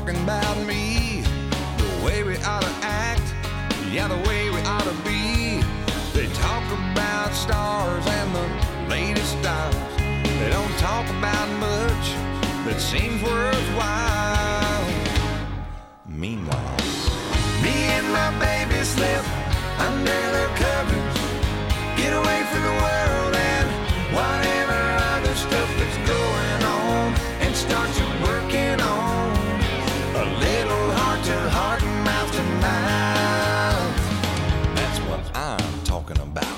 talking about me, the way we ought to act, yeah, the way we ought to be. They talk about stars and the latest styles. They don't talk about much that seems worthwhile. Meanwhile, me and my baby slip under the covers, get away from the world and whatever other stuff that's going on, and start you working on a little heart to heart and mouth to mouth. That's what I'm talking about.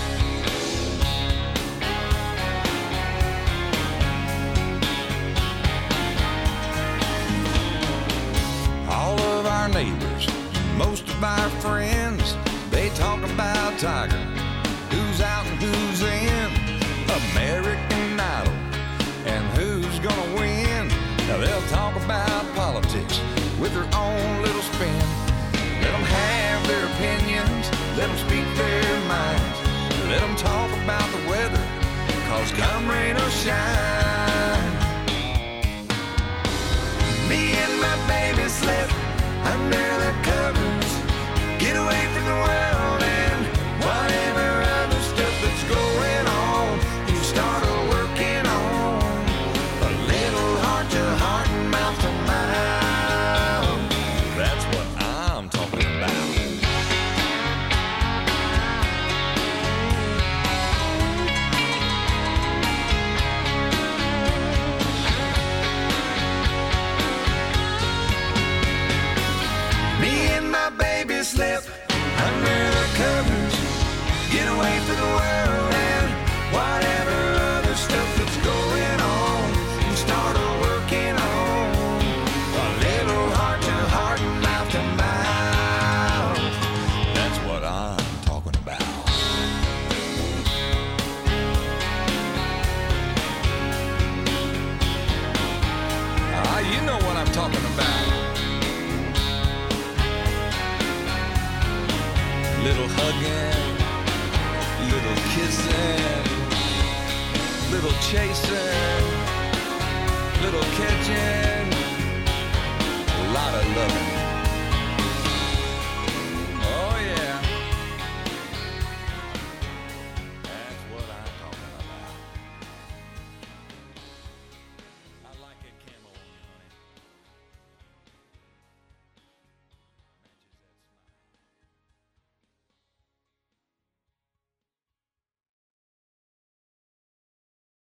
All of our neighbors, most of our friends, they talk about Tiger, who's out and who's in, American Idol, and who's gonna win. Now they'll talk about politics with their own little spin. Let them have their opinions, let them speak their minds, let them talk about the weather, cause come rain or shine, me and my baby slip under the covers, get away from the world and whatever other stuff that's going on, you start working on a little heart to heart and mouth to mouth. That's what I'm talking about. Me and my baby slip under the covers, get away from the world and whatever other stuff that's going on, and start working on a little heart to heart and mouth to mouth. That's what I'm talking about. You know what I'm talking about. Little hugging, little kissing, little chasing, little catching, a lot of loving.